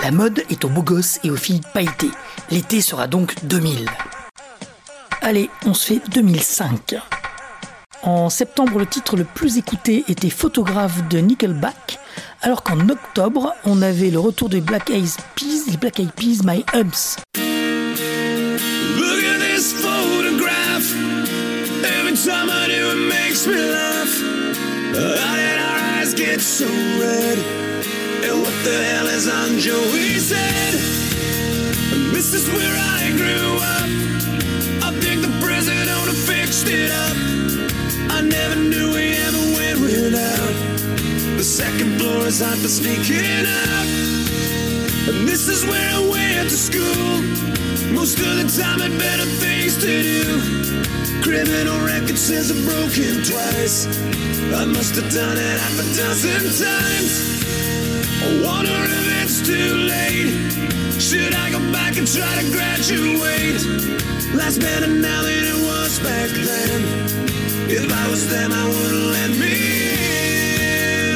La mode est aux beaux gosses et aux filles pailletées. L'été sera donc 2000. Allez, on se fait 2005. En septembre, le titre le plus écouté était Photographe de Nickelback, alors qu'en octobre, on avait le retour des Black Eyed Peas, My Humps. Look at this photograph. Every time I do it makes me laugh. How did our eyes get so red? And what the hell is on Joey's head? And this is where I grew up. I think the president fixed it up. I never knew we ever went without. The second floor is hot for sneaking out. And this is where I went to school. Most of the time had better things to do. Criminal record says I'm broken twice. I must have done it half a dozen times. I wonder if it's too late. Should I go back and try to graduate? Life's better now than it was back then. If I was them, I wouldn't let me in.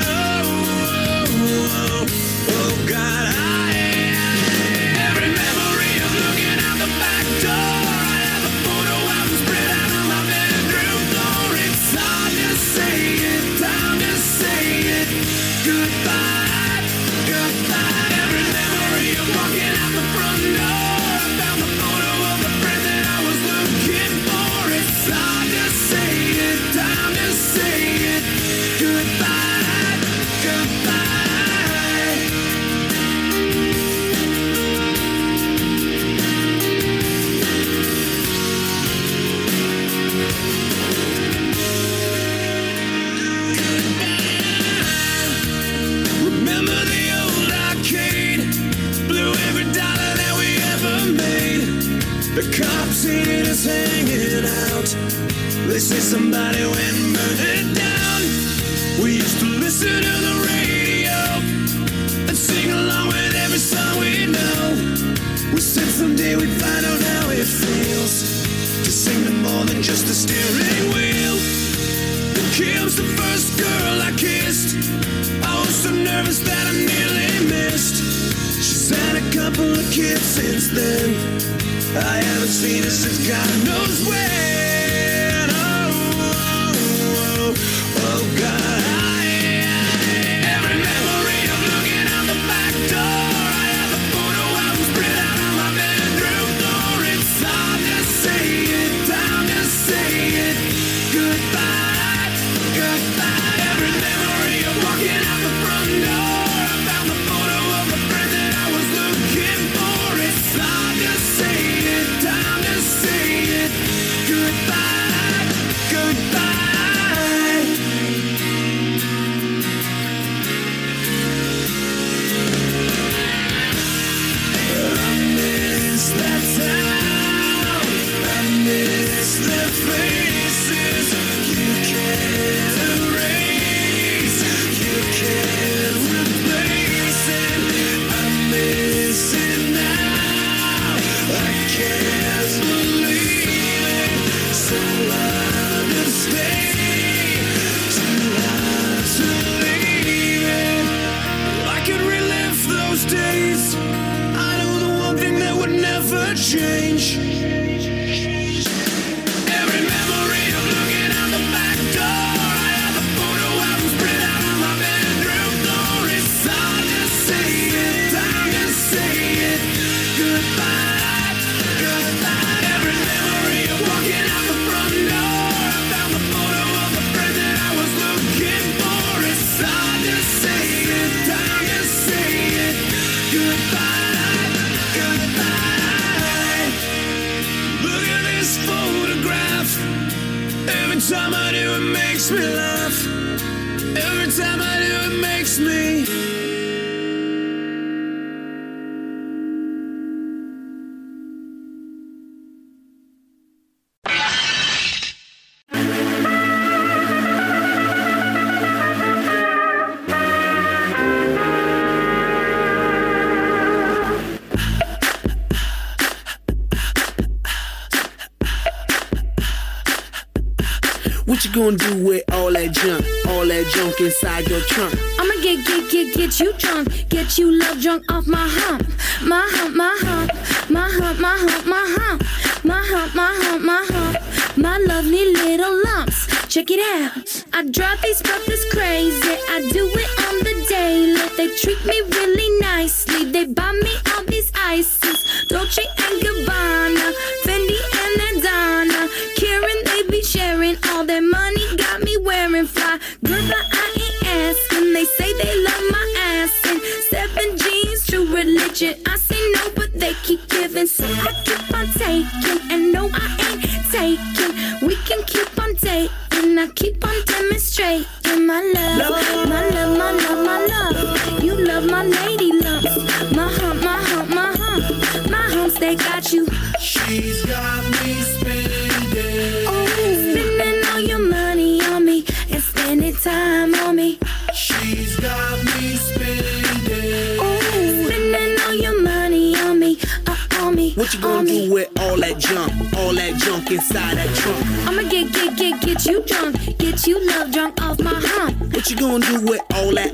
Oh, God, every memory of looking out the back door. I have a photo album spread out on my bedroom floor. It's hard to say it, time to say it. Goodbye, goodbye. Every memory of walking out the front door. I found the photo of the friend that I was looking for. It's hard to say it, time to say it. Goodbye, goodbye. Remember the old arcade? Blew every dollar that we ever made. The cops seen us hanging out. They say somebody went and burned it down. We used to listen to the radio and sing along with every song we know. We said someday we'd find out how it feels to sing to more than just a steering wheel. Then Kim's the first girl I kissed. I was so nervous that I nearly missed. She's had a couple of kids since then. I haven't seen her since God knows when. Oh, God. Every memory of looking out the back door. I have a photo album spread out on my bedroom floor. It's hard to say it, time to say it. Goodbye, goodbye. Every memory of walking out the front door. I found the photo of the friend that I was looking for. It's hard to say it, time to say it. Goodbye, goodbye. I miss that town. I miss the faces you can't erase. You can't replace it. I miss it now. I can't believe it. So hard to stay, too hard to leave it. I could relive those days. I know the one thing that would never change. Every memory of looking out the back door. I have a photo album spread out on my bedroom floor. It's hard to say it, time to say it. Goodbye, goodbye. Every memory of walking out the front door. I found the photo of the friend that I was looking for. It's hard to say it, time to say it. Goodbye, goodbye. Look at this photograph. Every time I do it makes me laugh. Every time I do it makes me. We What you gonna do with all that junk inside your trunk? I'ma get you drunk, get you love drunk off my hump, my hump, my hump, my hump, my hump, my hump, my hump, my hump, my hump, my lovely little lumps. Check it out. I drive these brothers crazy. I do it on the daily. They treat me really nicely. They buy me all these ices, Dolce and Gabbana, Fendi and Adana, Karen. They be sharing all their money. Got me wearing fly, girl, but I ain't asking. They say they love my ass and 7 jeans, true religion. I say no, but they keep giving, so I keep on taking. And no, I ain't taking. We can keep on dating. I keep on demonstrating my love, my love, my love, my love. You love my lady lumps, my hump, my hump, my hump, my humps. They got you. She's got me spending. Oh, spending all your money on me and spending time on me. She's got me spending. Oh, spending all your money on me, on me. What you gonna do with all that junk inside that trunk? I'ma get you drunk, get you love drunk off my hump. What you gonna do with all that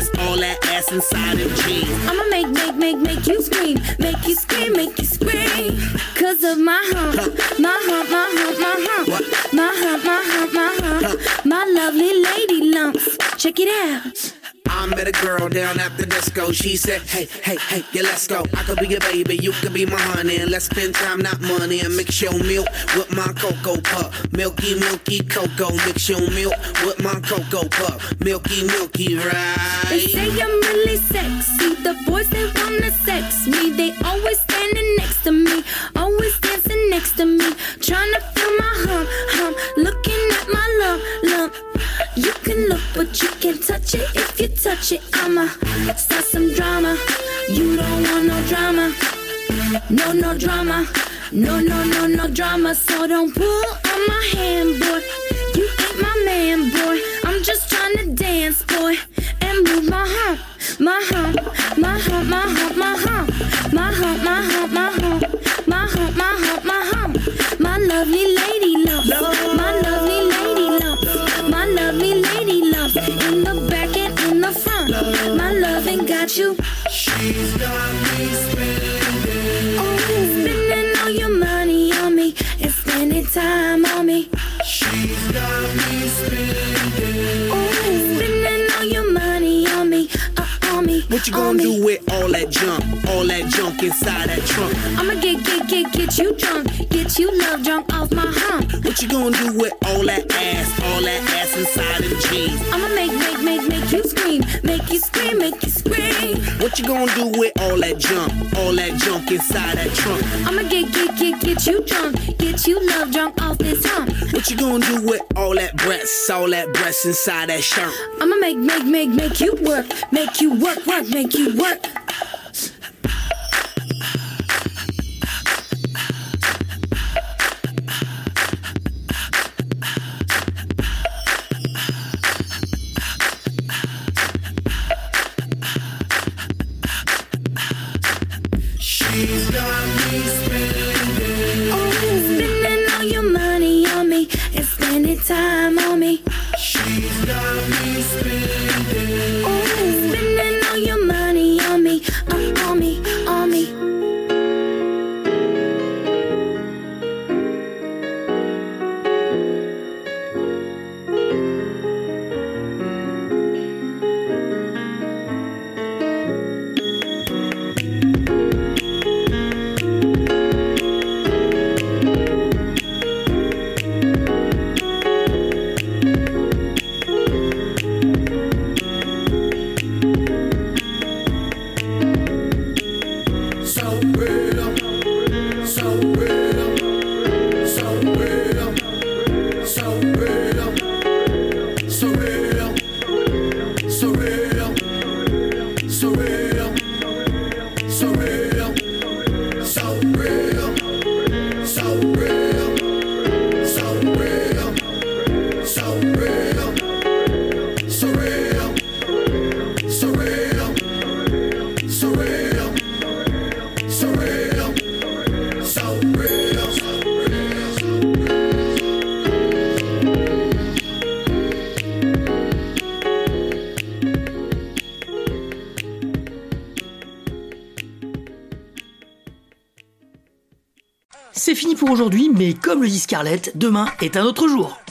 ass inside them jeans? I'ma make you scream, make you scream, make you scream. Cause of my hump, my hump, my hump, my hump, What? my hump, my hump, my hump, my lovely lady lumps. Check it out. I met a girl down at the disco. She said, hey, yeah, let's go. I could be your baby, you could be my honey. And let's spend time, not money. And mix your milk with my cocoa pup. Milky, milky cocoa. Mix your milk with my cocoa pup. Milky, milky, right? They say I'm really sexy. The boys, they wanna sex me. They always standing next to me, always dancing next to me, trying to feel my hump, looking at my lump. You can look, but you can't touch it. If you touch it, I'ma start some drama. You don't want no drama. No drama. No drama. So don't pull on my hand, boy. You ain't my man, boy. I'm just trying to dance, boy, and move my hump, my hump, my hump, my hump, my hump, my hump, my hump, my hump, my hump, my hump, my hump, my lovely lady lumps, my lovely lady lumps, my lovely lady lumps, in the back and in the front. My loving got you. She's got me spending. Oh, spending all your money on me and spending time on me. She's got me spending. Oh, spending all your money on me, on me. What you gonna do with all that junk inside that trunk? I'ma get you drunk, get you love drunk off my hump. What you gonna do with all that ass inside them jeans? I'ma make you scream, make you scream, make you scream. What you gonna do with all that junk inside that trunk? I'ma get you drunk, get you love drunk off this hump. What you gonna do with all that breasts inside that shirt? I'ma make you work, make you work, make you work. She's got me spending. Oh, spending all your money on me and spending time on me. She's got me spending. Oh, spending all your money on me, on me, on me. C'est fini pour aujourd'hui, mais comme le dit Scarlett, demain est un autre jour.